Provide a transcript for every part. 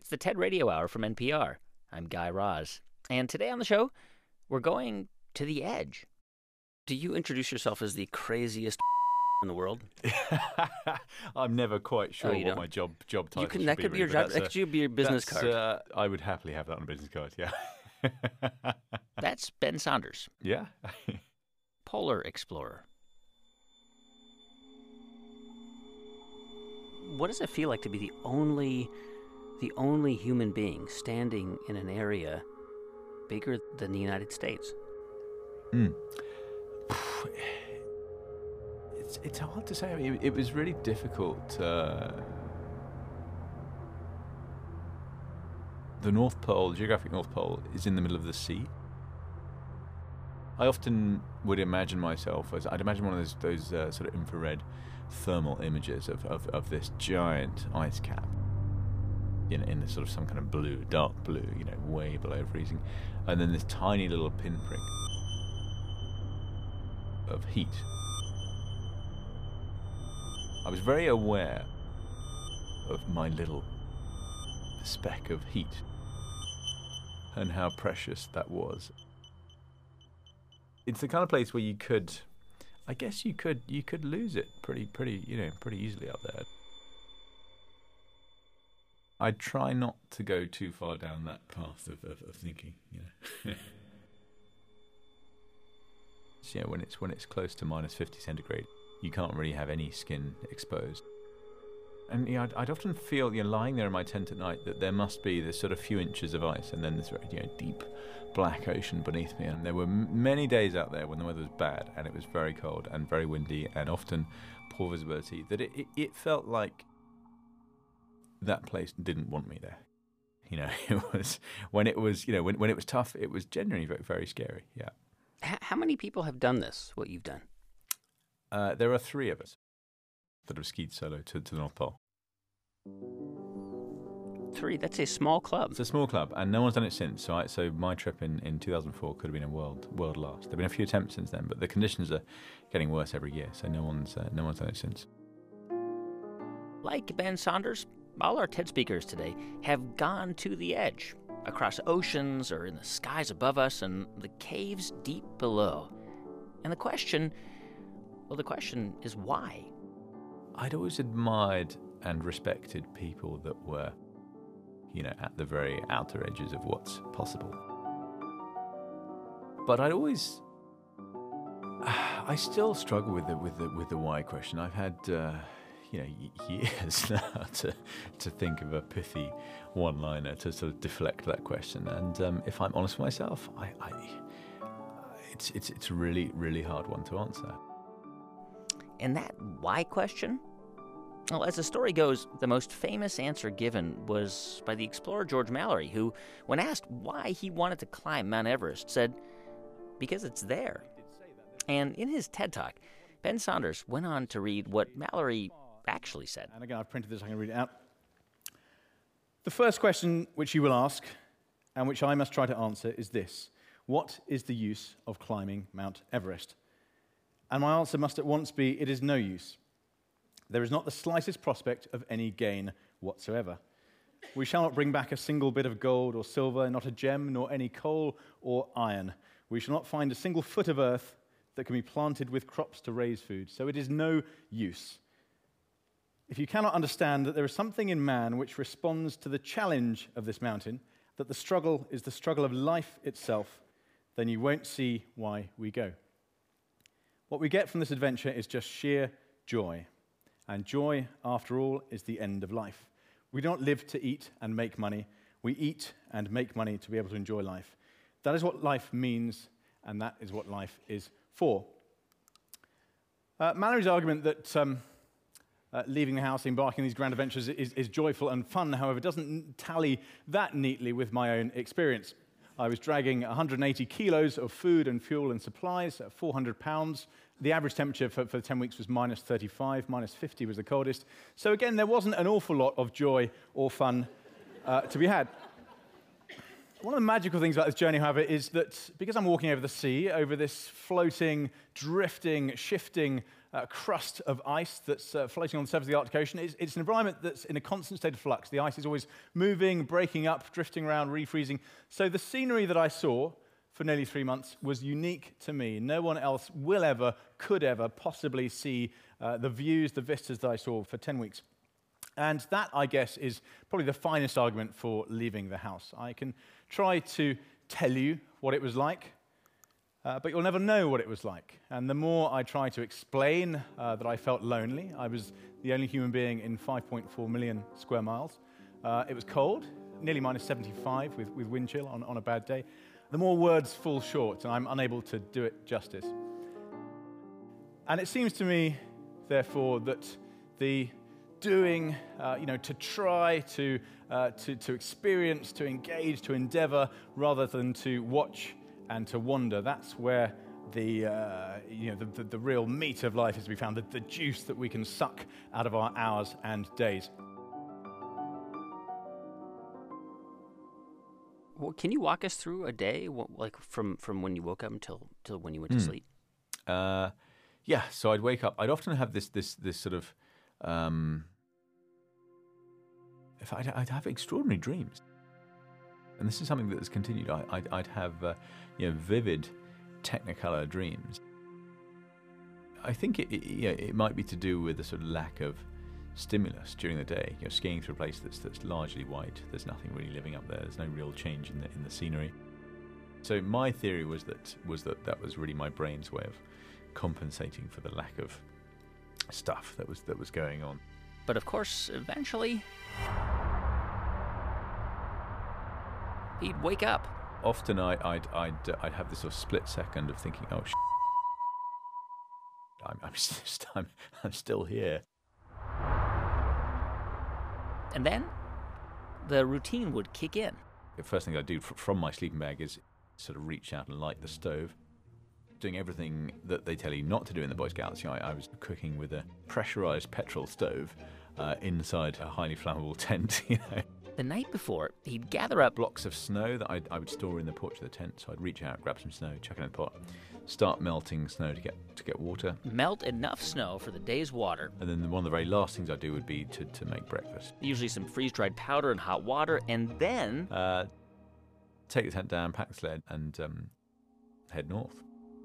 It's the TED Radio Hour from NPR. I'm Guy Raz. And today on the show, we're going to the edge. Do you introduce yourself as the craziest in the world? I'm never quite sure what my job title should be. That could be your job. That could be your business card. I would happily have that on a business card, yeah. That's Ben Saunders. Yeah. Polar explorer. What does it feel like to be the only human being standing in an area bigger than the United States? It's hard to say. I mean, it was really difficult. The North Pole, the geographic North Pole, is in the middle of the sea. I often would imagine myself as, I'd imagine one of those sort of infrared thermal images of this giant ice cap in the sort of some kind of blue, dark blue, way below freezing, and then this tiny little pinprick of heat. I was very aware of my little speck of heat and how precious that was. It's the kind of place where you could lose it pretty easily out there. I try not to go too far down that path of thinking, So, when it's close to minus 50 centigrade, you can't really have any skin exposed. And I'd often feel, lying there in my tent at night, that there must be this sort of few inches of ice, and then this very, deep black ocean beneath me. And there were many days out there when the weather was bad, and it was very cold and very windy, and often poor visibility. That it felt like that place didn't want me there. It was when it was tough. It was genuinely very, very scary. Yeah. How many people have done this? What you've done? There are 3 of us that have skied solo to the North Pole. 3? That's a small club. It's a small club, and no one's done it since. So my trip in 2004 could have been a world last. There have been a few attempts since then, but the conditions are getting worse every year, so no one's done it since. Like Ben Saunders, all our TED speakers today have gone to the edge, across oceans or in the skies above us and the caves deep below. And the question is why? I'd always admired and respected people that were, at the very outer edges of what's possible. But I still struggle with the why question. I've had, years now to think of a pithy one-liner to sort of deflect that question. And if I'm honest with myself, it's a really, really hard one to answer. And that why question? Well, as the story goes, the most famous answer given was by the explorer George Mallory, who, when asked why he wanted to climb Mount Everest, said, because it's there. And in his TED Talk, Ben Saunders went on to read what Mallory actually said. And again, I've printed this, I can read it out. The first question which you will ask, and which I must try to answer, is this: what is the use of climbing Mount Everest? And my answer must at once be, it is no use. There is not the slightest prospect of any gain whatsoever. We shall not bring back a single bit of gold or silver, not a gem, nor any coal or iron. We shall not find a single foot of earth that can be planted with crops to raise food. So it is no use. If you cannot understand that there is something in man which responds to the challenge of this mountain, that the struggle is the struggle of life itself, then you won't see why we go. What we get from this adventure is just sheer joy. And joy, after all, is the end of life. We don't live to eat and make money. We eat and make money to be able to enjoy life. That is what life means, and that is what life is for. Mallory's argument that leaving the house, embarking on these grand adventures is joyful and fun, however, doesn't tally that neatly with my own experience. I was dragging 180 kilos of food and fuel and supplies, 400 pounds. The average temperature for 10 weeks was minus 35, minus 50 was the coldest. So again, there wasn't an awful lot of joy or fun to be had. One of the magical things about this journey, however, is that because I'm walking over the sea, over this floating, drifting, shifting crust of ice that's floating on the surface of the Arctic Ocean. It's an environment that's in a constant state of flux. The ice is always moving, breaking up, drifting around, refreezing. So the scenery that I saw for nearly 3 months was unique to me. No one else could ever possibly see the views, the vistas that I saw for 10 weeks. And that, I guess, is probably the finest argument for leaving the house. I can try to tell you what it was like, but you'll never know what it was like. And the more I try to explain that I felt lonely, I was the only human being in 5.4 million square miles. It was cold, nearly minus 75 with wind chill on a bad day. The more words fall short, and I'm unable to do it justice. And it seems to me, therefore, that the doing, to try, to experience, to engage, to endeavor, rather than to watch and to wander, that's where the real meat of life is to be found, the juice that we can suck out of our hours and days. Well, can you walk us through a day, like from when you woke up until when you went to sleep? Yeah, so I'd wake up. I'd often have this sort of, I'd have extraordinary dreams, and this is something that has continued. I'd have vivid Technicolor dreams. I think it might be to do with the sort of lack of stimulus during the day. Skiing through a place that's largely white. There's nothing really living up there. There's no real change in the scenery. So my theory was that was really my brain's way of compensating for the lack of stuff that was going on. But of course, eventually, he'd wake up. Often I'd have this sort of split second of thinking, oh, I'm still here. And then the routine would kick in. The first thing I do from my sleeping bag is sort of reach out and light the stove. Doing everything that they tell you not to do in the Boy Scouts. I was cooking with a pressurized petrol stove inside a highly flammable tent. The night before, he'd gather up blocks of snow that I would store in the porch of the tent. So I'd reach out, grab some snow, chuck it in the pot, start melting snow to get water. Melt enough snow for the day's water. And then one of the very last things I do would be to make breakfast. Usually some freeze-dried powder and hot water, and then take the tent down, pack the sled, and head north.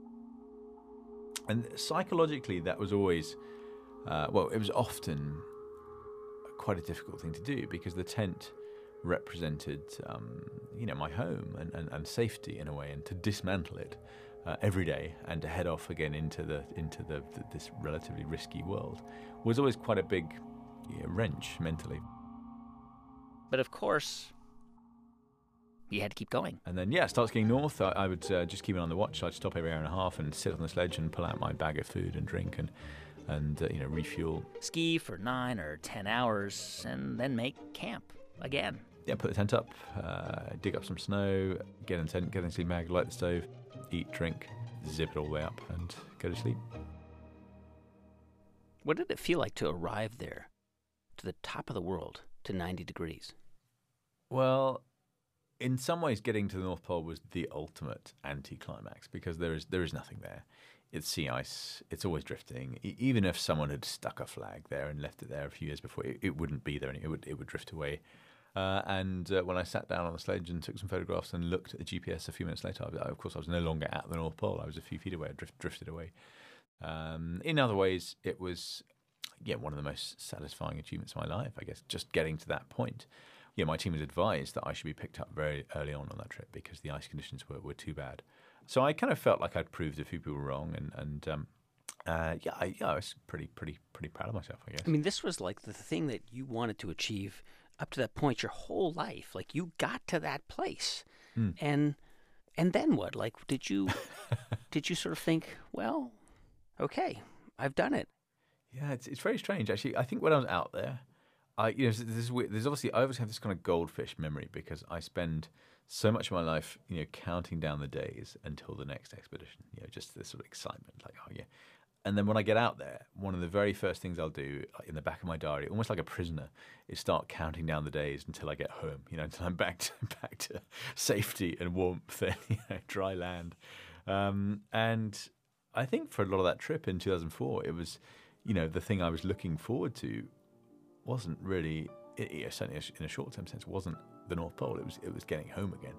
And psychologically, that was always, it was often quite a difficult thing to do because the tent represented, my home and safety in a way, and to dismantle it every day and to head off again into this relatively risky world was always quite a big wrench mentally. But of course, you had to keep going. And then, start skiing north. I would just keep it on the watch. I'd stop every hour and a half and sit on the sledge and pull out my bag of food and drink and refuel. Ski for 9 or 10 hours and then make camp again. Yeah, put the tent up, dig up some snow, get in the tent, get in the sleeping bag, light the stove, eat, drink, zip it all the way up and go to sleep. What did it feel like to arrive there, to the top of the world, to 90 degrees? Well, in some ways, getting to the North Pole was the ultimate anticlimax because there is nothing there. It's sea ice. It's always drifting. Even if someone had stuck a flag there and left it there a few years before, it wouldn't be there. It would drift away. And when I sat down on the sledge and took some photographs and looked at the GPS a few minutes later, of course, I was no longer at the North Pole. I was a few feet away. I drifted away. In other ways, it was one of the most satisfying achievements of my life, I guess, just getting to that point. My team was advised that I should be picked up very early on that trip because the ice conditions were too bad. So I kind of felt like I'd proved a few people wrong, I was pretty proud of myself, I guess. I mean, this was like the thing that you wanted to achieve up to that point your whole life. Like, you got to that place, and then what? Like, did you sort of think, well, okay, I've done it? Yeah, it's very strange actually. I think when I was out there, there's obviously I always have this kind of goldfish memory because I spend so much of my life, counting down the days until the next expedition. Just this sort of excitement, like, oh yeah. And then when I get out there, one of the very first things I'll do in the back of my diary, almost like a prisoner, is start counting down the days until I get home. Until I'm back to safety and warmth and dry land. And I think for a lot of that trip in 2004, it was, the thing I was looking forward to wasn't really, certainly in a short-term sense, wasn't the North Pole. It was getting home again.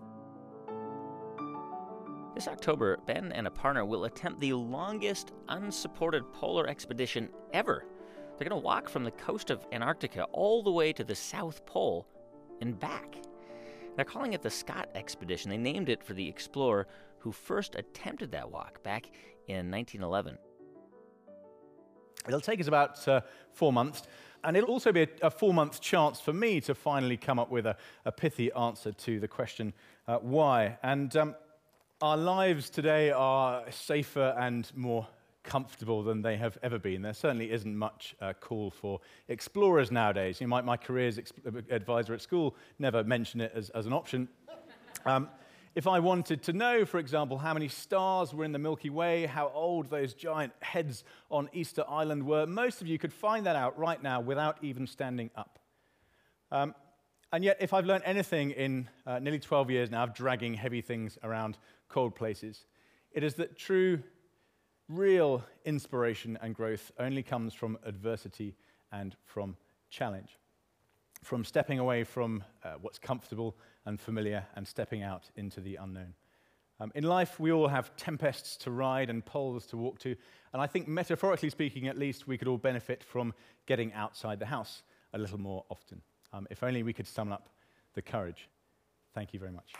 This October, Ben and a partner will attempt the longest unsupported polar expedition ever. They're going to walk from the coast of Antarctica all the way to the South Pole and back. They're calling it the Scott Expedition. They named it for the explorer who first attempted that walk back in 1911. It'll take us about 4 months, and it'll also be a 4-month chance for me to finally come up with a pithy answer to the question, why? And our lives today are safer and more comfortable than they have ever been. There certainly isn't much call for explorers nowadays. My career's advisor at school never mentioned it as an option. If I wanted to know, for example, how many stars were in the Milky Way, how old those giant heads on Easter Island were, most of you could find that out right now without even standing up. And yet, if I've learned anything in nearly 12 years now of dragging heavy things around cold places, it is that true, real inspiration and growth only comes from adversity and from challenge, from stepping away from what's comfortable and familiar and stepping out into the unknown. In life, we all have tempests to ride and poles to walk to, and I think, metaphorically speaking at least, we could all benefit from getting outside the house a little more often. If only we could summon up the courage. Thank you very much.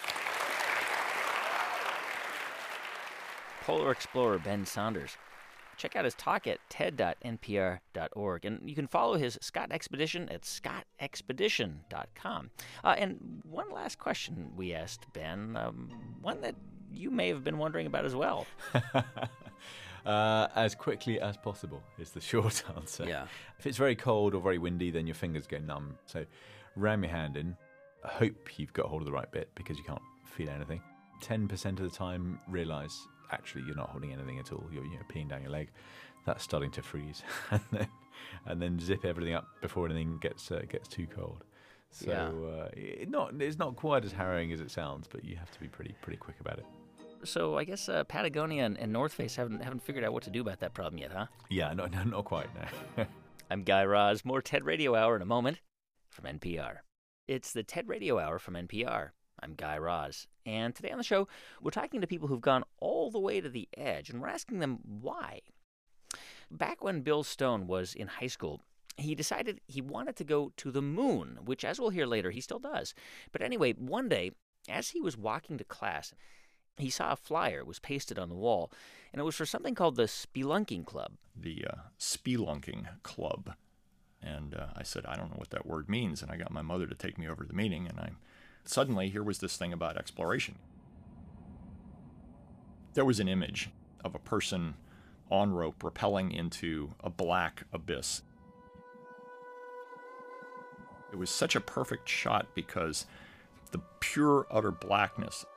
Polar explorer Ben Saunders. Check out his talk at ted.npr.org, and you can follow his Scott Expedition at scottexpedition.com. And one last question we asked Ben, one that you may have been wondering about as well. As quickly as possible is the short answer. Yeah. If it's very cold or very windy, then your fingers go numb. So ram your hand in. I hope you've got hold of the right bit because you can't feel anything. 10% of the time, realize actually you're not holding anything at all. You're peeing down your leg. That's starting to freeze, and then zip everything up before anything gets too cold. So it's not quite as harrowing as it sounds, but you have to be pretty quick about it. So I guess Patagonia and North Face haven't figured out what to do about that problem yet, huh? Yeah, not quite, no. I'm Guy Raz. More TED Radio Hour in a moment from NPR. It's the TED Radio Hour from NPR. I'm Guy Raz. And today on the show, we're talking to people who've gone all the way to the edge, and we're asking them why. Back when Bill Stone was in high school, he decided he wanted to go to the moon, which, as we'll hear later, he still does. But anyway, one day, as he was walking to class, he saw a flyer was pasted on the wall, and it was for something called the Spelunking Club. The Spelunking Club. And I said, I don't know what that word means. And I got my mother to take me over to the meeting, and suddenly here was this thing about exploration. There was an image of a person on rope rappelling into a black abyss. It was such a perfect shot because the pure, utter blackness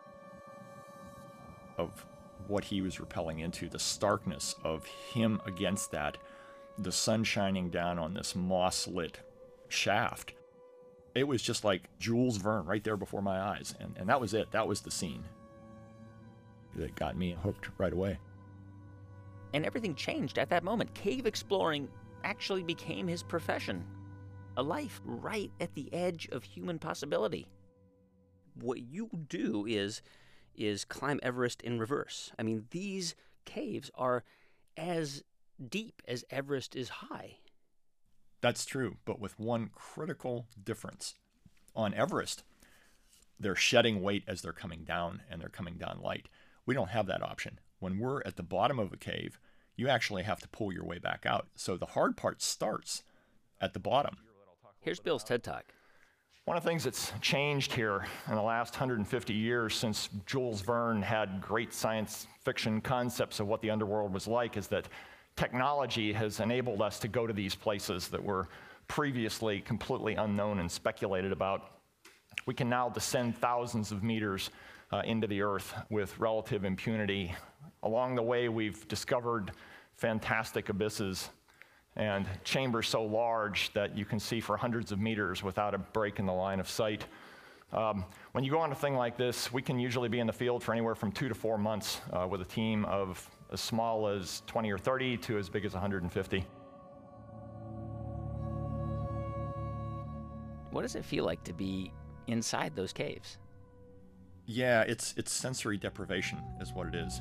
of what he was rappelling into, the starkness of him against that, the sun shining down on this moss-lit shaft. It was just like Jules Verne right there before my eyes. And that was it. That was the scene that got me hooked right away. And everything changed at that moment. Cave exploring actually became his profession. A life right at the edge of human possibility. What you do is climb Everest in reverse. I mean, these caves are as deep as Everest is high. That's true, but with one critical difference. On Everest, they're shedding weight as they're coming down, and they're coming down light. We don't have that option. When we're at the bottom of a cave, you actually have to pull your way back out. So the hard part starts at the bottom. Here's Bill's TED Talk. One of the things that's changed here in the last 150 years since Jules Verne had great science fiction concepts of what the underworld was like is that technology has enabled us to go to these places that were previously completely unknown and speculated about. We can now descend thousands of meters into the earth with relative impunity. Along the way, we've discovered fantastic abysses and chambers so large that you can see for hundreds of meters without a break in the line of sight. When you go on a thing like this, we can usually be in the field for anywhere from 2 to 4 months with a team of as small as 20 or 30 to as big as 150. What does it feel like to be inside those caves? Yeah, it's sensory deprivation is what it is.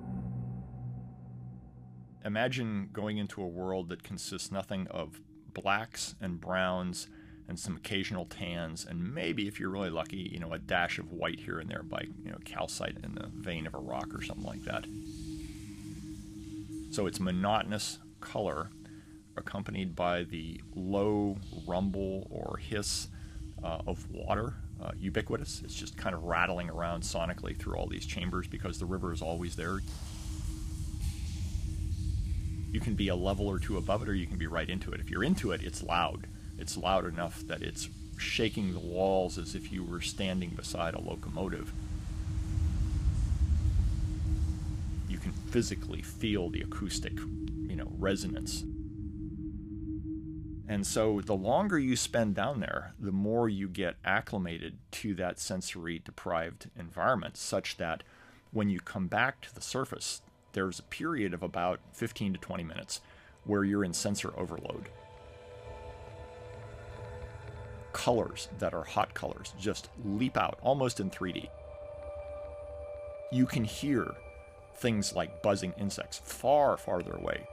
Imagine going into a world that consists nothing of blacks and browns and some occasional tans, and maybe, if you're really lucky, a dash of white here and there by, calcite in the vein of a rock or something like that. So it's monotonous color accompanied by the low rumble or hiss of water, ubiquitous. It's just kind of rattling around sonically through all these chambers because the river is always there. You can be a level or two above it, or you can be right into it. If you're into it, it's loud. It's loud enough that it's shaking the walls as if you were standing beside a locomotive. You can physically feel the acoustic, resonance. And so the longer you spend down there, the more you get acclimated to that sensory deprived environment, such that when you come back to the surface, there's a period of about 15 to 20 minutes where you're in sensor overload. Colors that are hot colors just leap out almost in 3D. You can hear things like buzzing insects far farther away.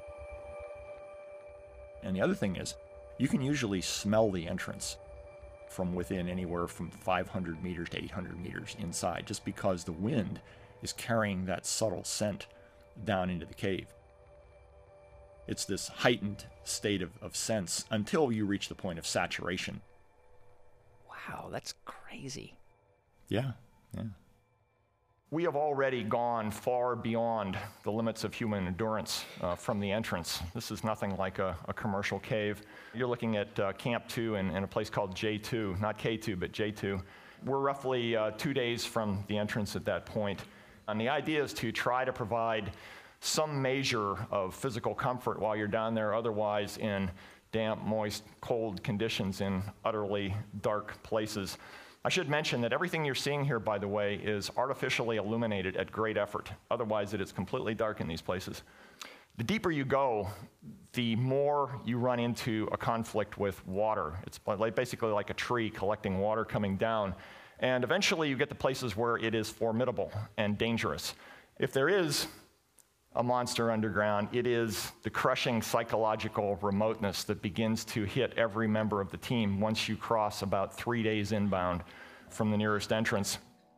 And the other thing is, you can usually smell the entrance from within anywhere from 500 meters to 800 meters inside, just because the wind is carrying that subtle scent down into the cave. It's this heightened state of sense until you reach the point of saturation. Wow, that's crazy. Yeah. We have already gone far beyond the limits of human endurance from the entrance. This is nothing like a commercial cave. You're looking at Camp 2 in a place called J2, not K2, but J2. We're roughly 2 days from the entrance at that point. And the idea is to try to provide some measure of physical comfort while you're down there, otherwise in damp, moist, cold conditions in utterly dark places. I should mention that everything you're seeing here, by the way, is artificially illuminated at great effort. Otherwise, it is completely dark in these places. The deeper you go, the more you run into a conflict with water. It's basically like a tree collecting water coming down. And eventually you get to places where it is formidable and dangerous. If there is a monster underground, it is the crushing psychological remoteness that begins to hit every member of the team once you cross about 3 days inbound from the nearest entrance.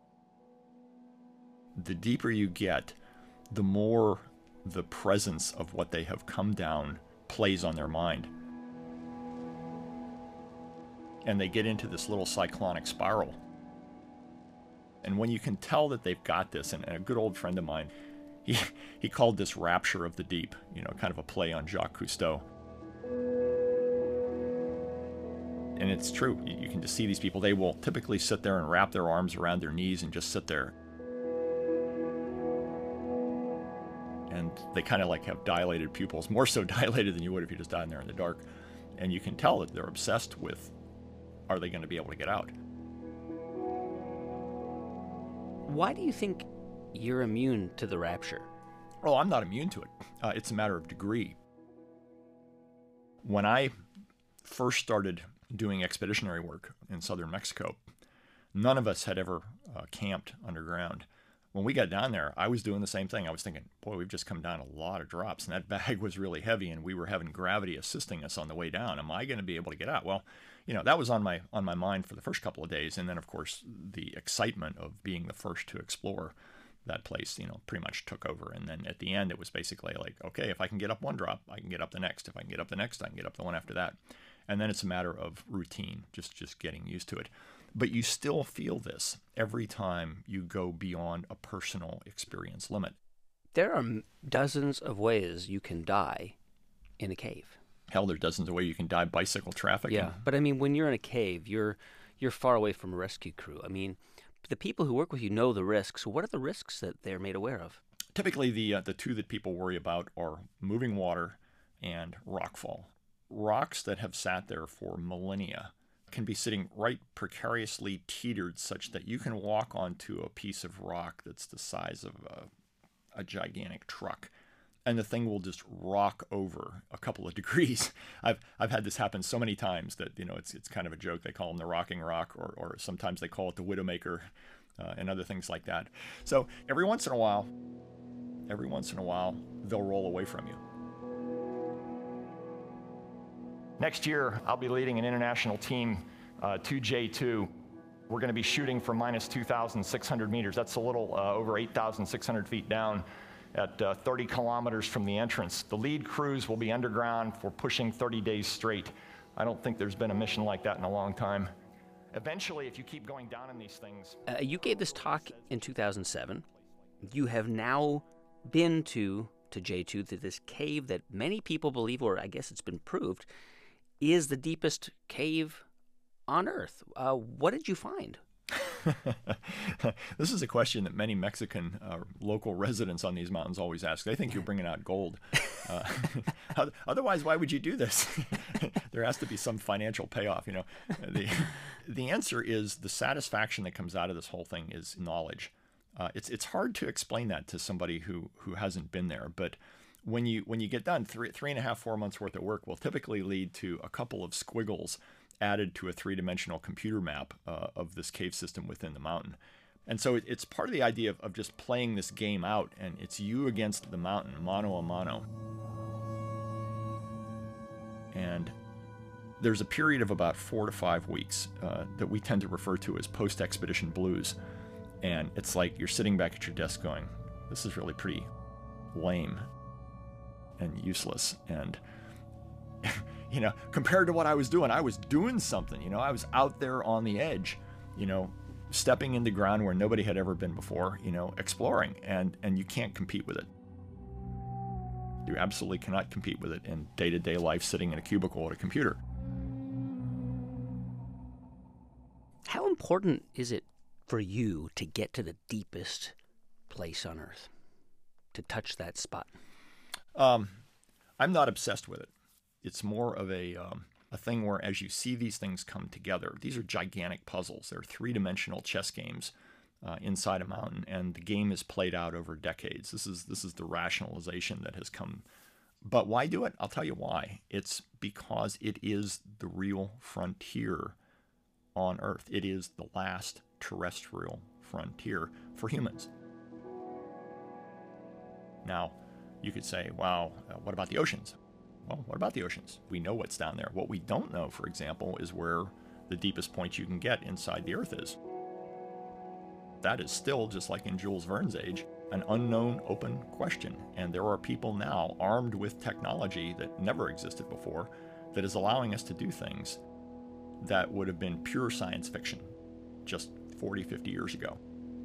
The deeper you get, the more the presence of what they have come down plays on their mind. And they get into this little cyclonic spiral. And when you can tell that they've got this, and a good old friend of mine, he called this rapture of the deep, kind of a play on Jacques Cousteau. And it's true. You can just see these people. They will typically sit there and wrap their arms around their knees and just sit there. And they kind of like have dilated pupils, more so dilated than you would if you just died in there in the dark. And you can tell that they're obsessed with, are they going to be able to get out? Why do you think you're immune to the rapture? Well, I'm not immune to it. It's a matter of degree. When I first started doing expeditionary work in southern Mexico, none of us had ever camped underground. When we got down there, I was doing the same thing. I was thinking, boy, we've just come down a lot of drops, and that bag was really heavy, and we were having gravity assisting us on the way down. Am I going to be able to get out? Well, that was on my mind for the first couple of days, and then, of course, the excitement of being the first to explore that place, pretty much took over. And then at the end, it was basically like, okay, if I can get up one drop, I can get up the next. If I can get up the next, I can get up the one after that. And then it's a matter of routine, just getting used to it. But you still feel this every time you go beyond a personal experience limit. There are dozens of ways you can die in a cave. Hell, there are dozens of ways you can die bicycle traffic. Yeah, but I mean, when you're in a cave, you're far away from a rescue crew. I mean, the people who work with you know the risks. What are the risks that they're made aware of? Typically, the two that people worry about are moving water and rockfall. Rocks that have sat there for millennia can be sitting right precariously teetered such that you can walk onto a piece of rock that's the size of a gigantic truck and the thing will just rock over a couple of degrees. I've had this happen so many times that, it's kind of a joke. They call them the rocking rock, or sometimes they call it the Widowmaker, and other things like that. So every once in a while, they'll roll away from you. Next year, I'll be leading an international team to J2. We're going to be shooting from minus 2,600 meters. That's a little over 8,600 feet down at 30 kilometers from the entrance. The lead crews will be underground for pushing 30 days straight. I don't think there's been a mission like that in a long time. Eventually, if you keep going down in these things... You gave this talk in 2007. You have now been to J2, to this cave that many people believe, or I guess it's been proved, is the deepest cave on Earth. What did you find? This is a question that many Mexican local residents on these mountains always ask. They think you're bringing out gold. Otherwise, why would you do this? There has to be some financial payoff, The answer is the satisfaction that comes out of this whole thing is knowledge. It's hard to explain that to somebody who hasn't been there, but when you get done, 3.5, 4 months worth of work will typically lead to a couple of squiggles added to a three-dimensional computer map of this cave system within the mountain. And so it's part of the idea of just playing this game out, and it's you against the mountain, mano a mano. And there's a period of about 4 to 5 weeks that we tend to refer to as post-expedition blues. And it's like you're sitting back at your desk going, this is really pretty lame and useless. And compared to what I was doing something, I was out there on the edge, stepping into ground where nobody had ever been before, exploring, and you can't compete with it. You absolutely cannot compete with it in day-to-day life sitting in a cubicle at a computer. How important is it for you to get to the deepest place on Earth, to touch that spot? I'm not obsessed with it. It's more of a thing where as you see these things come together, these are gigantic puzzles. They're three-dimensional chess games inside a mountain, and the game is played out over decades. This is the rationalization that has come. But why do it? I'll tell you why. It's because it is the real frontier on Earth. It is the last terrestrial frontier for humans. Now, you could say, wow, what about the oceans? Well, what about the oceans? We know what's down there. What we don't know, for example, is where the deepest point you can get inside the Earth is. That is still, just like in Jules Verne's age, an unknown open question. And there are people now armed with technology that never existed before that is allowing us to do things that would have been pure science fiction just 40, 50 years ago.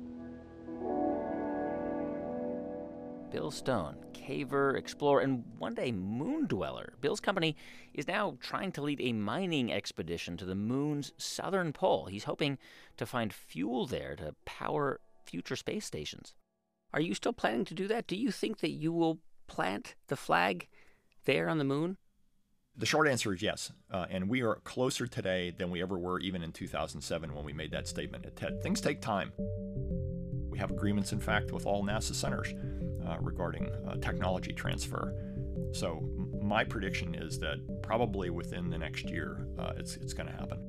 Bill Stone, caver, explorer, and one day moon dweller. Bill's company is now trying to lead a mining expedition to the moon's southern pole. He's hoping to find fuel there to power future space stations. Are you still planning to do that? Do you think that you will plant the flag there on the moon? The short answer is yes. And we are closer today than we ever were even in 2007 when we made that statement at TED. Things take time. We have agreements, in fact, with all NASA centers regarding technology transfer. So my prediction is that probably within the next year, it's going to happen.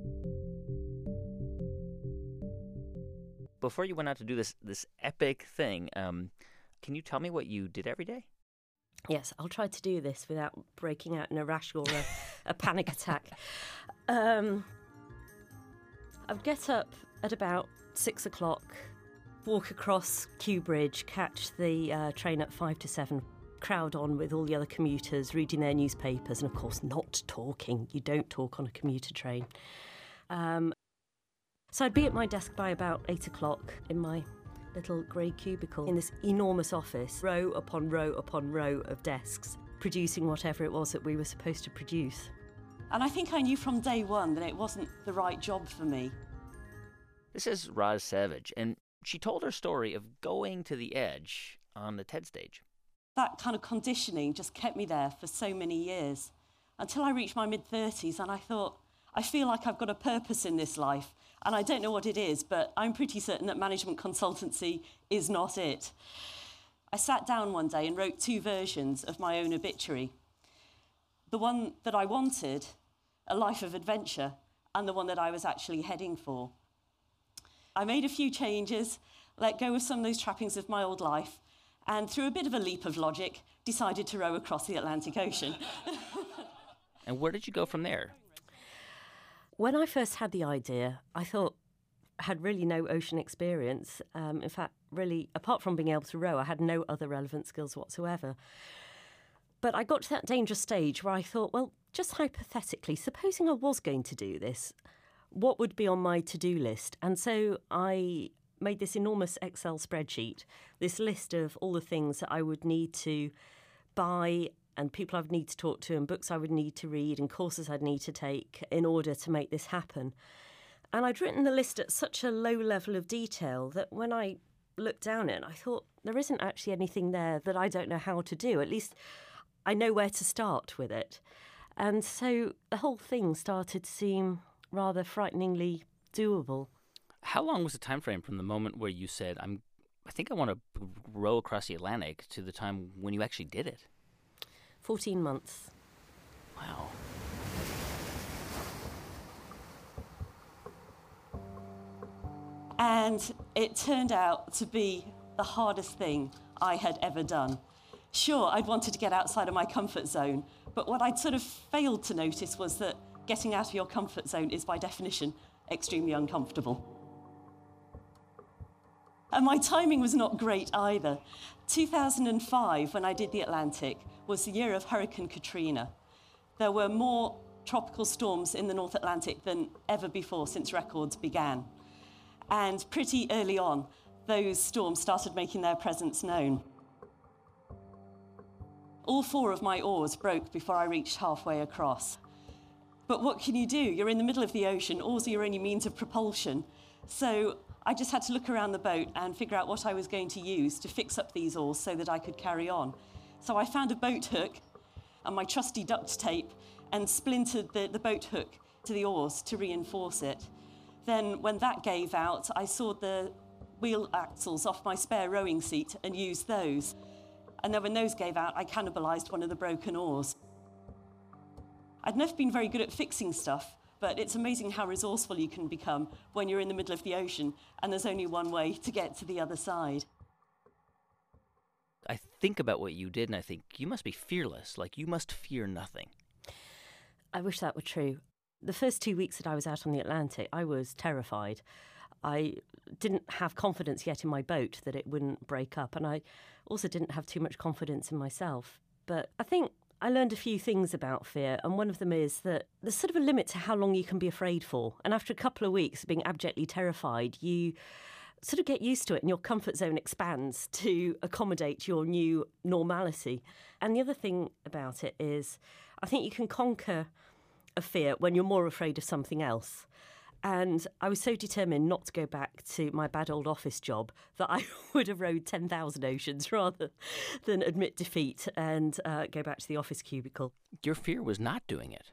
Before you went out to do this epic thing, can you tell me what you did every day? Yes, I'll try to do this without breaking out in a rash or a panic attack. I'd get up at about 6 o'clock, walk across Kew Bridge, catch the train at 5 to 7, crowd on with all the other commuters, reading their newspapers, and of course not talking. You don't talk on a commuter train. So I'd be at my desk by about 8 o'clock in my little grey cubicle in this enormous office, row upon row upon row of desks, producing whatever it was that we were supposed to produce. And I think I knew from day one that it wasn't the right job for me. This is Roz Savage, and she told her story of going to the edge on the TED stage. That kind of conditioning just kept me there for so many years, until I reached my mid-30s, and I thought, I feel like I've got a purpose in this life, and I don't know what it is, but I'm pretty certain that management consultancy is not it. I sat down one day and wrote 2 versions of my own obituary. The one that I wanted, a life of adventure, and the one that I was actually heading for. I made a few changes, let go of some of those trappings of my old life, and through a bit of a leap of logic, decided to row across the Atlantic Ocean. And where did you go from there? When I first had the idea, I thought I had really no ocean experience. In fact, really, apart from being able to row, I had no other relevant skills whatsoever. But I got to that dangerous stage where I thought, well, just hypothetically, supposing I was going to do this, what would be on my to-do list? And so I made this enormous Excel spreadsheet, this list of all the things that I would need to buy and people I would need to talk to and books I would need to read and courses I'd need to take in order to make this happen. And I'd written the list at such a low level of detail that when I looked down it, I thought there isn't actually anything there that I don't know how to do. At least I know where to start with it. And so the whole thing started to seem rather frighteningly doable. How long was the time frame from the moment where you said, I think I want to row across the Atlantic, to the time when you actually did it? 14 months. Wow. And it turned out to be the hardest thing I had ever done. Sure, I'd wanted to get outside of my comfort zone, but what I'd sort of failed to notice was that getting out of your comfort zone is by definition extremely uncomfortable. And my timing was not great either. 2005, when I did the Atlantic, was the year of Hurricane Katrina. There were more tropical storms in the North Atlantic than ever before since records began. And pretty early on, those storms started making their presence known. All 4 of my oars broke before I reached halfway across. But what can you do? You're in the middle of the ocean. Oars are your only means of propulsion. So I just had to look around the boat and figure out what I was going to use to fix up these oars so that I could carry on. So I found a boat hook and my trusty duct tape and splintered the boat hook to the oars to reinforce it. Then when that gave out, I sawed the wheel axles off my spare rowing seat and used those. And then when those gave out, I cannibalised one of the broken oars. I'd never been very good at fixing stuff, but it's amazing how resourceful you can become when you're in the middle of the ocean and there's only one way to get to the other side. I think about what you did and I think you must be fearless, like you must fear nothing. I wish that were true. The first 2 weeks that I was out on the Atlantic, I was terrified. I didn't have confidence yet in my boat that it wouldn't break up, and I also didn't have too much confidence in myself. But I think I learned a few things about fear, and one of them is that there's sort of a limit to how long you can be afraid for. And after a couple of weeks of being abjectly terrified, you sort of get used to it and your comfort zone expands to accommodate your new normality. And the other thing about it is I think you can conquer a fear when you're more afraid of something else. And I was so determined not to go back to my bad old office job that I would have rowed 10,000 oceans rather than admit defeat and go back to the office cubicle. Your fear was not doing it.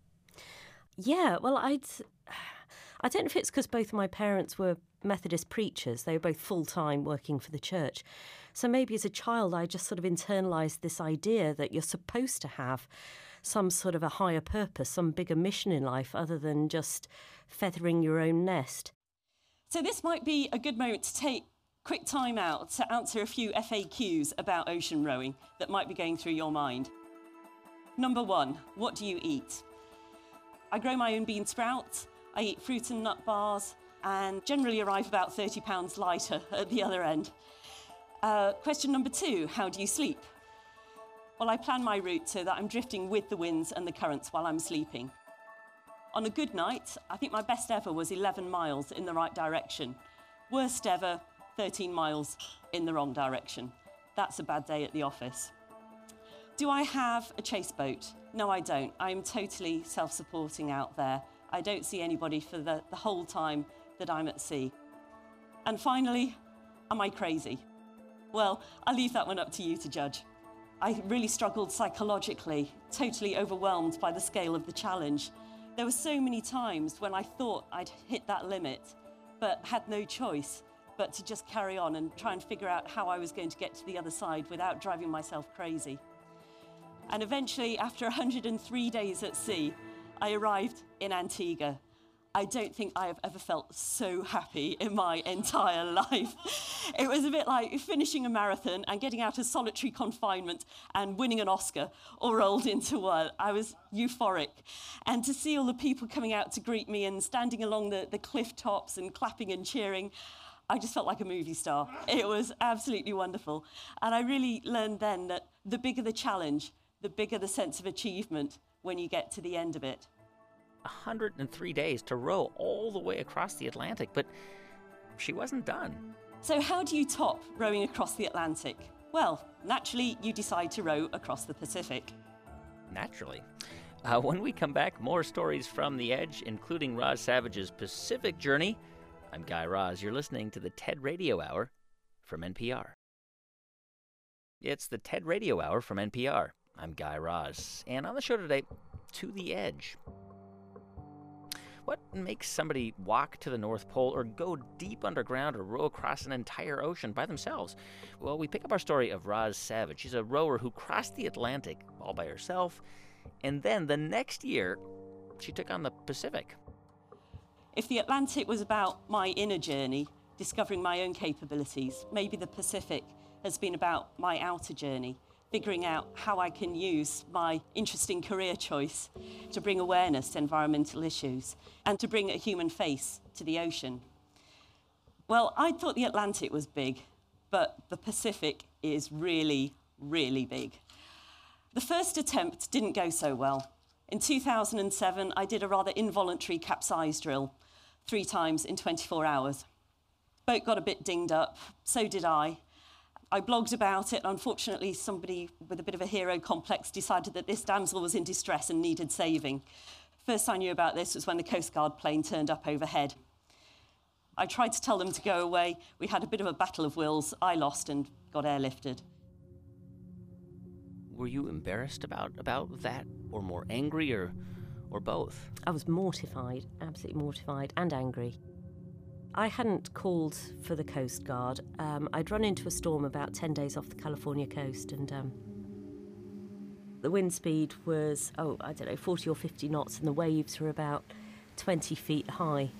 Yeah, well, I don't know if it's because both of my parents were Methodist preachers. They were both full-time working for the church. So maybe as a child I just sort of internalised this idea that you're supposed to have some sort of a higher purpose, some bigger mission in life other than just feathering your own nest. So this might be a good moment to take quick time out to answer a few FAQs about ocean rowing that might be going through your mind. Number 1, what do you eat? I grow my own bean sprouts, I eat fruit and nut bars, and generally arrive about 30 pounds lighter at the other end. Question number 2, how do you sleep? Well, I plan my route so that I'm drifting with the winds and the currents while I'm sleeping. On a good night, I think my best ever was 11 miles in the right direction. Worst ever, 13 miles in the wrong direction. That's a bad day at the office. Do I have a chase boat? No, I don't. I'm totally self-supporting out there. I don't see anybody for the whole time that I'm at sea. And finally, am I crazy? Well, I'll leave that one up to you to judge. I really struggled psychologically, totally overwhelmed by the scale of the challenge. There were so many times when I thought I'd hit that limit, but had no choice but to just carry on and try and figure out how I was going to get to the other side without driving myself crazy. And eventually, after 103 days at sea, I arrived in Antigua. I don't think I have ever felt so happy in my entire life. It was a bit like finishing a marathon and getting out of solitary confinement and winning an Oscar all rolled into one. I was euphoric. And to see all the people coming out to greet me and standing along the cliff tops and clapping and cheering, I just felt like a movie star. It was absolutely wonderful. And I really learned then that the bigger the challenge, the bigger the sense of achievement when you get to the end of it. 103 days to row all the way across the Atlantic, but she wasn't done. So how do you top rowing across the Atlantic? Well, naturally, you decide to row across the Pacific. Naturally. When we come back, more stories from the Edge, including Roz Savage's Pacific journey. I'm Guy Raz. You're listening to the TED Radio Hour from NPR. It's the TED Radio Hour from NPR. I'm Guy Raz. And on the show today, To the Edge. What makes somebody walk to the North Pole or go deep underground or row across an entire ocean by themselves? Well, we pick up our story of Roz Savage. She's a rower who crossed the Atlantic all by herself, and then the next year, she took on the Pacific. If the Atlantic was about my inner journey, discovering my own capabilities, maybe the Pacific has been about my outer journey, figuring out how I can use my interesting career choice to bring awareness to environmental issues and to bring a human face to the ocean. Well, I thought the Atlantic was big, but the Pacific is really, really big. The first attempt didn't go so well. In 2007, I did a rather involuntary capsize drill 3 times in 24 hours. Boat got a bit dinged up, so did I. I blogged about it. Unfortunately, somebody with a bit of a hero complex decided that this damsel was in distress and needed saving. First I knew about this was when the Coast Guard plane turned up overhead. I tried to tell them to go away. We had a bit of a battle of wills. I lost and got airlifted. Were you embarrassed about that, or more angry, or both? I was mortified, absolutely mortified and angry. I hadn't called for the Coast Guard. I'd run into a storm about 10 days off the California coast, and the wind speed was, 40 or 50 knots, and the waves were about 20 feet high.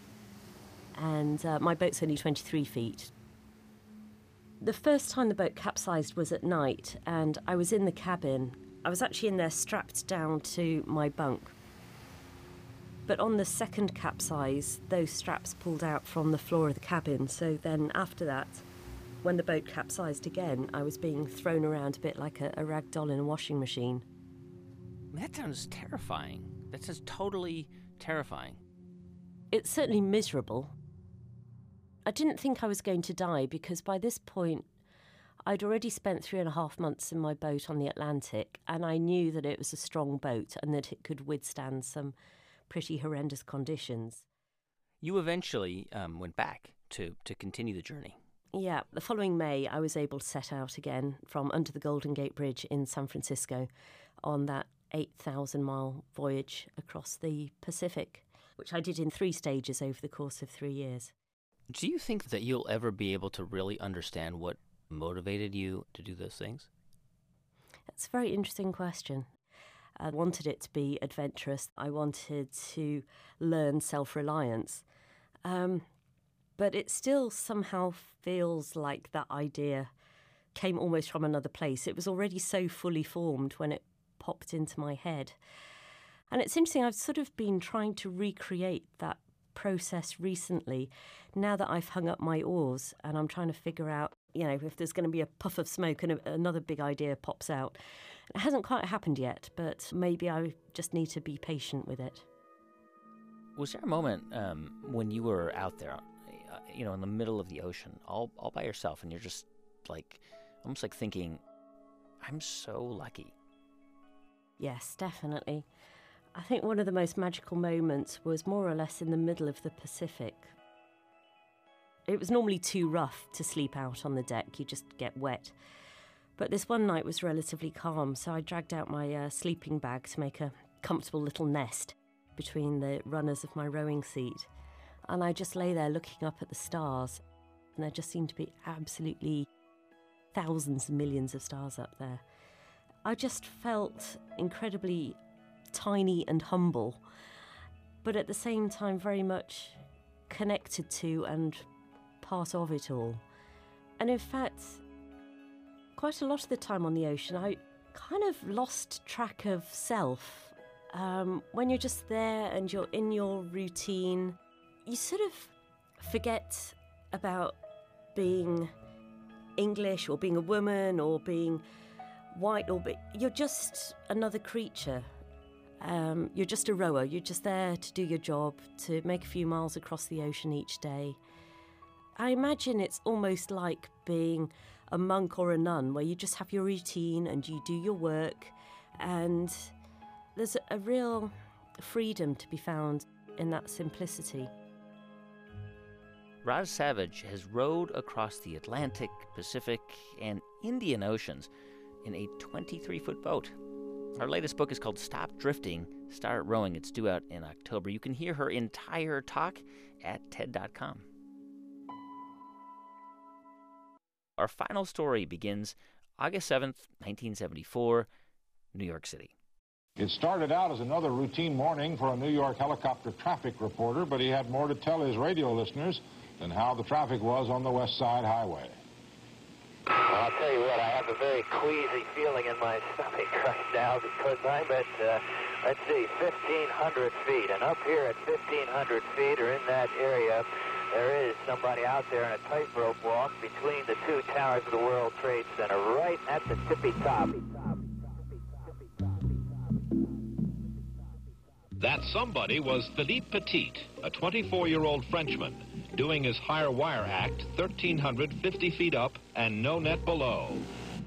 And my boat's only 23 feet. The first time the boat capsized was at night, and I was in the cabin. I was actually in there strapped down to my bunk. But on the second capsize, those straps pulled out from the floor of the cabin. So then after that, when the boat capsized again, I was being thrown around a bit like a rag doll in a washing machine. That sounds terrifying. That sounds totally terrifying. It's certainly miserable. I didn't think I was going to die because by this point, I'd already spent 3.5 months in my boat on the Atlantic, and I knew that it was a strong boat and that it could withstand some pretty horrendous conditions. You eventually went back to continue the journey. Yeah, the following May, I was able to set out again from under the Golden Gate Bridge in San Francisco on that 8,000-mile voyage across the Pacific, which I did in 3 stages over the course of 3 years. Do you think that you'll ever be able to really understand what motivated you to do those things? That's a very interesting question. I wanted it to be adventurous. I wanted to learn self-reliance. But it still somehow feels like that idea came almost from another place. It was already so fully formed when it popped into my head. And it's interesting, I've sort of been trying to recreate that process recently, now that I've hung up my oars and I'm trying to figure out, if there's going to be a puff of smoke and another big idea pops out. It hasn't quite happened yet, but maybe I just need to be patient with it. Was there a moment when you were out there, in the middle of the ocean, all by yourself, and you're just almost like thinking, I'm so lucky? Yes, definitely. I think one of the most magical moments was more or less in the middle of the Pacific. It was normally too rough to sleep out on the deck, you just get wet. But this one night was relatively calm, so I dragged out my sleeping bag to make a comfortable little nest between the runners of my rowing seat. And I just lay there looking up at the stars. And there just seem to be absolutely thousands and millions of stars up there. I just felt incredibly tiny and humble, but at the same time very much connected to and part of it all. And in fact, quite a lot of the time on the ocean, I kind of lost track of self. When you're just there and you're in your routine, you sort of forget about being English or being a woman or being white, you're just another creature. You're just a rower. You're just there to do your job, to make a few miles across the ocean each day. I imagine it's almost like being a monk or a nun, where you just have your routine and you do your work, and there's a real freedom to be found in that simplicity. Roz Savage has rowed across the Atlantic, Pacific, and Indian Oceans in a 23-foot boat. Her latest book is called Stop Drifting, Start Rowing. It's due out in October. You can hear her entire talk at TED.com. Our final story begins August 7th, 1974, New York City. It started out as another routine morning for a New York helicopter traffic reporter, but he had more to tell his radio listeners than how the traffic was on the West Side Highway. I'll tell you what, I have a very queasy feeling in my stomach right now because I'm at, 1,500 feet. And up here at 1,500 feet, or in that area, there is somebody out there in a tightrope walk between the two towers of the World Trade Center, right at the tippy top. That somebody was Philippe Petit, a 24-year-old Frenchman, doing his higher wire act 1,350 feet up and no net below.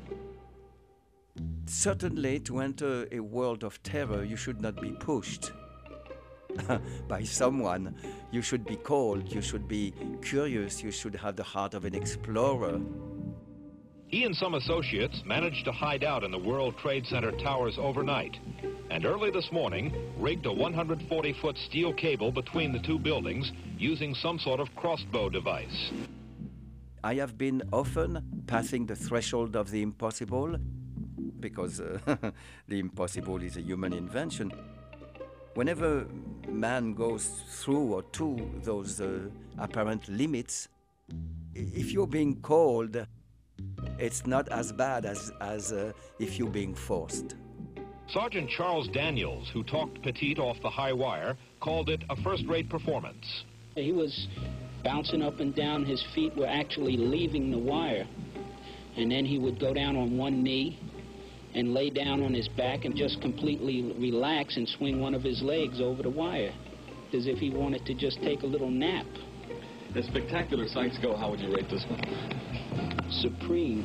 Certainly, to enter a world of terror, you should not be pushed by someone. You should be called, you should be curious, you should have the heart of an explorer. He and some associates managed to hide out in the World Trade Center towers overnight, and early this morning rigged a 140-foot steel cable between the two buildings using some sort of crossbow device. I have been often passing the threshold of the impossible, because the impossible is a human invention. Whenever man goes through or to those apparent limits, if you're being called, it's not as bad as if you're being forced. Sergeant Charles Daniels, who talked Petit off the high wire, called it a first-rate performance. He was bouncing up and down. His feet were actually leaving the wire. And then he would go down on one knee and lay down on his back and just completely relax and swing one of his legs over the wire, as if he wanted to just take a little nap. As spectacular sights go, how would you rate this one? Supreme.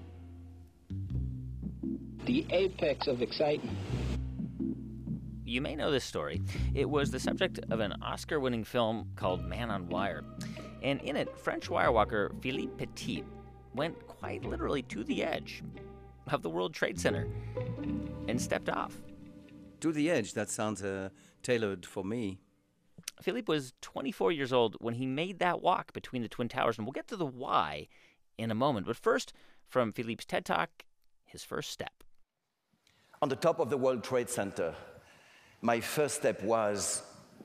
The apex of excitement. You may know this story. It was the subject of an Oscar-winning film called Man on Wire. And in it, French wirewalker Philippe Petit went quite literally to the edge of the World Trade Center and stepped off. To the edge, that sounds tailored for me. Philippe was 24 years old when he made that walk between the Twin Towers, and we'll get to the why in a moment. But first, from Philippe's TED Talk, his first step. On the top of the World Trade Center, my first step was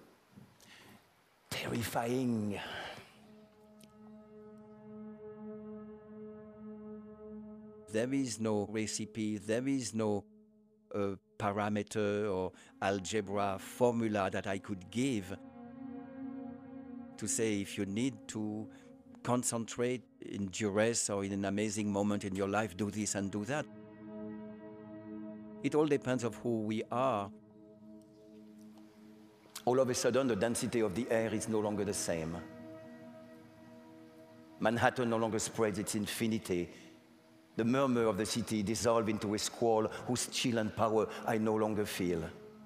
terrifying. There is no recipe, there is no parameter or algebra formula that I could give to say if you need to concentrate in duress or in an amazing moment in your life, do this and do that. It all depends on who we are. All of a sudden, the density of the air is no longer the same. Manhattan no longer spreads its infinity. The murmur of the city dissolved into a squall whose chill and power I no longer feel.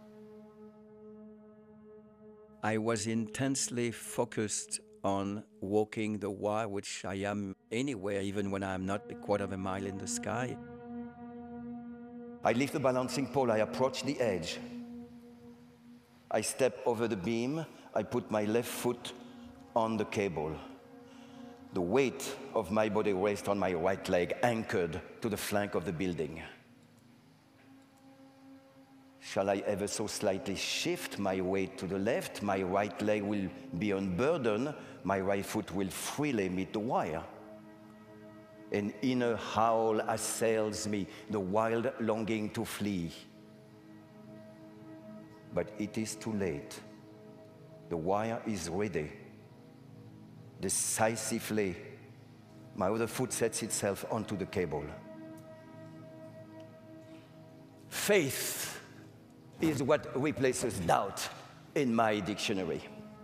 I was intensely focused on walking the wire, which I am anywhere, even when I'm not a quarter of a mile in the sky. I lift the balancing pole, I approach the edge. I step over the beam, I put my left foot on the cable. The weight of my body rests on my right leg, anchored to the flank of the building. Shall I ever so slightly shift my weight to the left, my right leg will be unburdened, my right foot will freely meet the wire. An inner howl assails me, the wild longing to flee. But it is too late. The wire is ready. Decisively, my other foot sets itself onto the cable. Faith is what replaces doubt in my dictionary.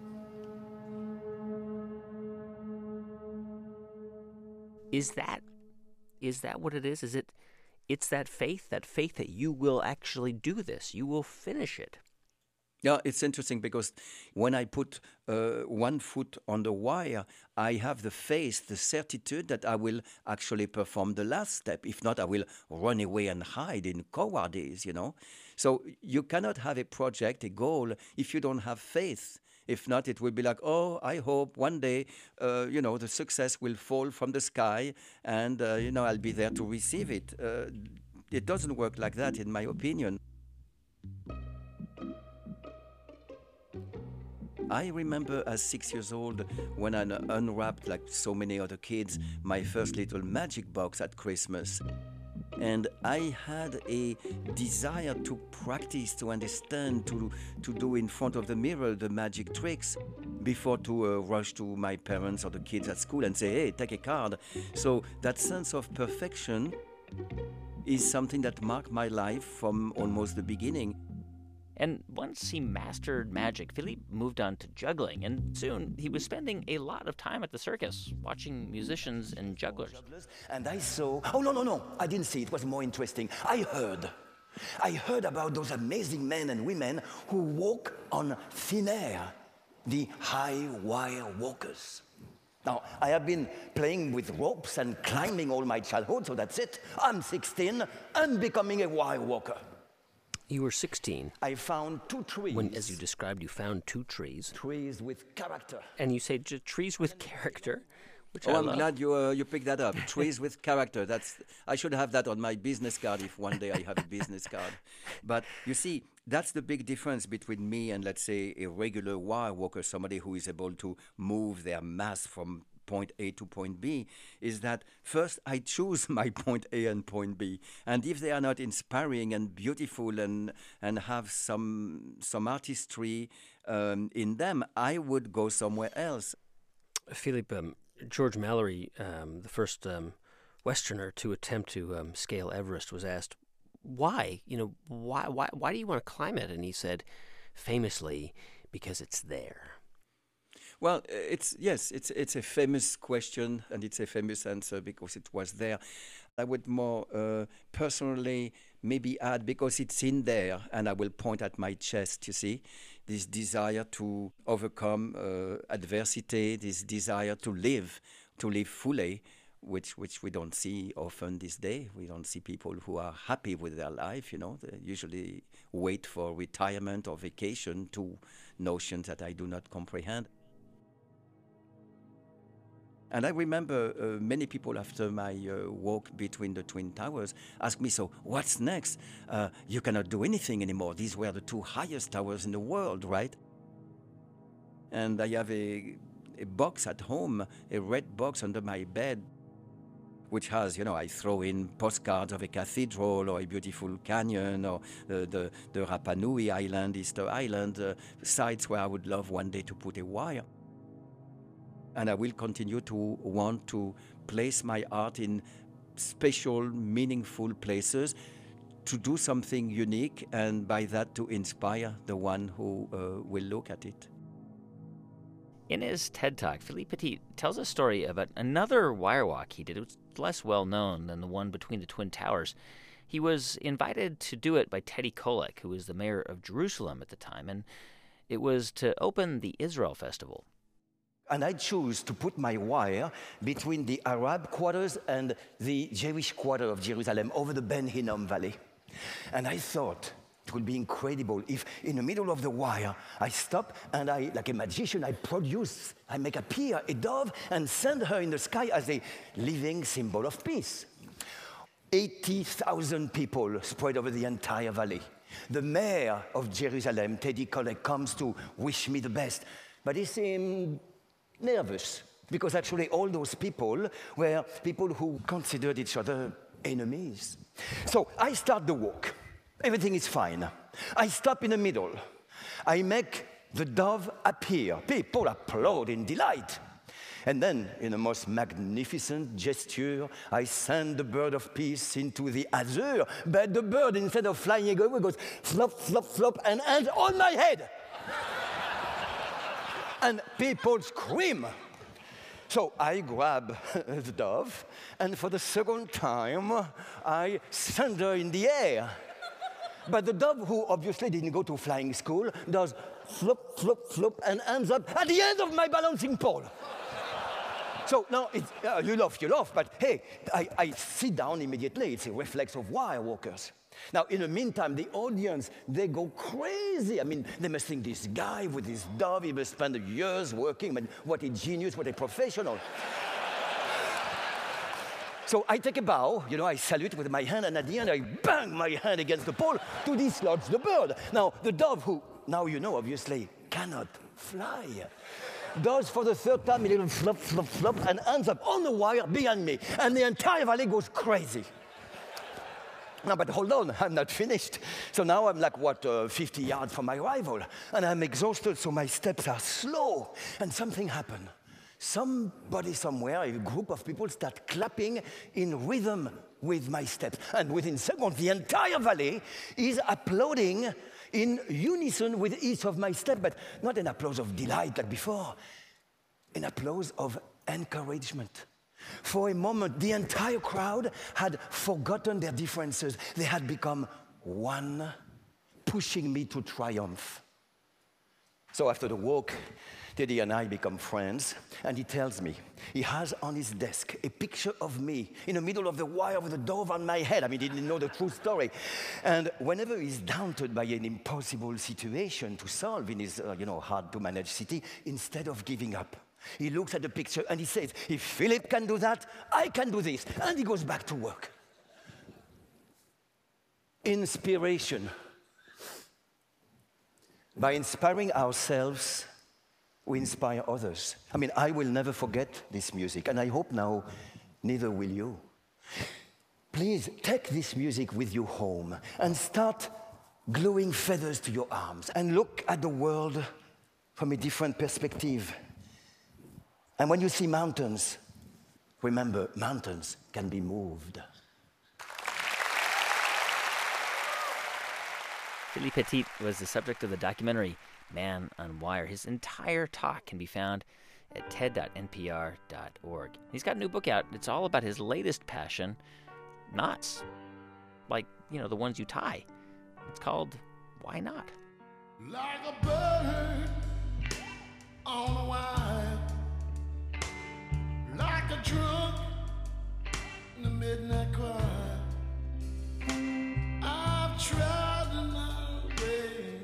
Is that what it is? It's that faith that you will actually do this, you will finish it. Yeah, it's interesting because when I put one foot on the wire, I have the faith, the certitude that I will actually perform the last step. If not, I will run away and hide in cowardice, you know. So you cannot have a project, a goal, if you don't have faith. If not, it will be like, oh, I hope one day, the success will fall from the sky and, I'll be there to receive it. It doesn't work like that, in my opinion. I remember as 6 years old when I unwrapped, like so many other kids, my first little magic box at Christmas. And I had a desire to practice, to understand, to do in front of the mirror the magic tricks before to rush to my parents or the kids at school and say, hey, take a card. So that sense of perfection is something that marked my life from almost the beginning. And once he mastered magic, Philippe moved on to juggling, and soon he was spending a lot of time at the circus, watching musicians and jugglers. And I saw, no, I didn't see, it was more interesting. I heard about those amazing men and women who walk on thin air, the high wire walkers. Now, I have been playing with ropes and climbing all my childhood, so that's it. I'm 16 and becoming a wire walker. You were 16. I found 2 trees. When, as you described, you found 2 trees. Trees with character. And you say trees with character, which I'm glad you picked that up. Trees with character. I should have that on my business card if one day I have a business card. But you see, that's the big difference between me and, let's say, a regular wire walker, somebody who is able to move their mass from point A to point B, is that first I choose my point A and point B, and if they are not inspiring and beautiful and have some artistry in them, I would go somewhere else. Philippe, George Mallory, the first Westerner to attempt to scale Everest, was asked, why? Why do you want to climb it? And he said, famously, because it's there. Well, it's a famous question, and it's a famous answer because it was there. I would more personally maybe add, because it's in there, and I will point at my chest, you see, this desire to overcome adversity, this desire to live fully, which we don't see often these days. We don't see people who are happy with their life, They usually wait for retirement or vacation, 2 notions that I do not comprehend. And I remember many people after my walk between the Twin Towers asked me, so what's next? You cannot do anything anymore. These were the 2 highest towers in the world, right? And I have a box at home, a red box under my bed, which has, I throw in postcards of a cathedral or a beautiful canyon or the Rapa Nui Island, Easter Island, sites where I would love one day to put a wire. And I will continue to want to place my art in special, meaningful places, to do something unique, and by that to inspire the one who will look at it. In his TED Talk, Philippe Petit tells a story about another wire walk he did. It was less well known than the one between the Twin Towers. He was invited to do it by Teddy Kollek, who was the mayor of Jerusalem at the time, and it was to open the Israel Festival. And I choose to put my wire between the Arab quarters and the Jewish quarter of Jerusalem over the Ben Hinnom Valley. And I thought, It will be incredible if in the middle of the wire, I stop and like a magician, I make appear a dove and send her in the sky as a living symbol of peace. 80,000 people spread over the entire valley. The mayor of Jerusalem, Teddy Kollek, comes to wish me the best. But he seemed nervous, because actually all those people were people who considered each other enemies. So I start the walk. Everything is fine. I stop in the middle. I make the dove appear. People applaud in delight. And then, in a most magnificent gesture, I send the bird of peace into the azure. But the bird, instead of flying away, goes flop, flop, flop, and lands on my head. And people scream. So I grab the dove, and for the second time, I send her in the air. But the dove, who obviously didn't go to flying school, does flop, flop, flop, and ends up at the end of my balancing pole. So now, you laugh, but hey, I sit down immediately. It's a reflex of wire walkers. Now, in the meantime, the audience, they go crazy. I mean, they must think this guy with his dove, he must spend years working. I mean, what a genius, what a professional. So I take a bow, I salute with my hand, and at the end, I bang my hand against the pole to dislodge the bird. Now, the dove, who, now obviously cannot fly, does for the third time a little flop, flop, flop, and ends up on the wire behind me. And the entire valley goes crazy. Now, but hold on, I'm not finished. So now I'm like, 50 yards from my rival. And I'm exhausted, so my steps are slow. And something happened. Somebody somewhere, a group of people start clapping in rhythm with my steps. And within seconds, the entire valley is applauding in unison with each of my steps, but not an applause of delight like before, an applause of encouragement. For a moment, the entire crowd had forgotten their differences. They had become one, pushing me to triumph. So after the walk, Teddy and I become friends, and he tells me he has on his desk a picture of me in the middle of the wire with a dove on my head. I mean, he didn't know the true story. And whenever he's daunted by an impossible situation to solve in his, hard-to-manage city, instead of giving up, he looks at the picture and he says, if Philip can do that, I can do this. And he goes back to work. Inspiration. By inspiring ourselves, we inspire others. I mean, I will never forget this music, and I hope now neither will you. Please take this music with you home and start gluing feathers to your arms and look at the world from a different perspective. And when you see mountains, remember, mountains can be moved. Philippe Petit was the subject of the documentary Man on Wire. His entire talk can be found at ted.npr.org. He's got a new book out. It's all about his latest passion, knots. Like, the ones you tie. It's called Why Not? Like a bird on a wire, like a drunk in the midnight choir. I've tried another way,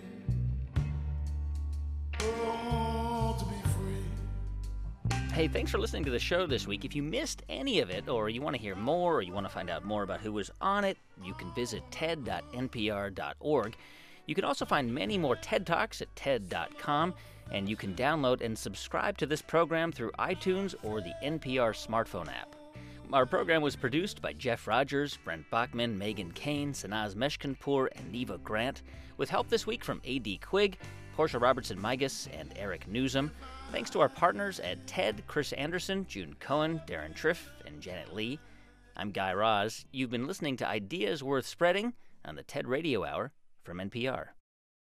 to be free. Hey, thanks for listening to the show this week. If you missed any of it, or you want to hear more, or you want to find out more about who was on it, you can visit ted.npr.org. You can also find many more TED Talks at ted.com, and you can download and subscribe to this program through iTunes or the NPR smartphone app. Our program was produced by Jeff Rogers, Brent Bachman, Megan Kane, Sanaz Meshkinpour, and Neva Grant, with help this week from A.D. Quigg, Portia Robertson-Migas, and Eric Newsom. Thanks to our partners at TED, Chris Anderson, June Cohen, Darren Triff, and Janet Lee. I'm Guy Raz. You've been listening to Ideas Worth Spreading on the TED Radio Hour from NPR.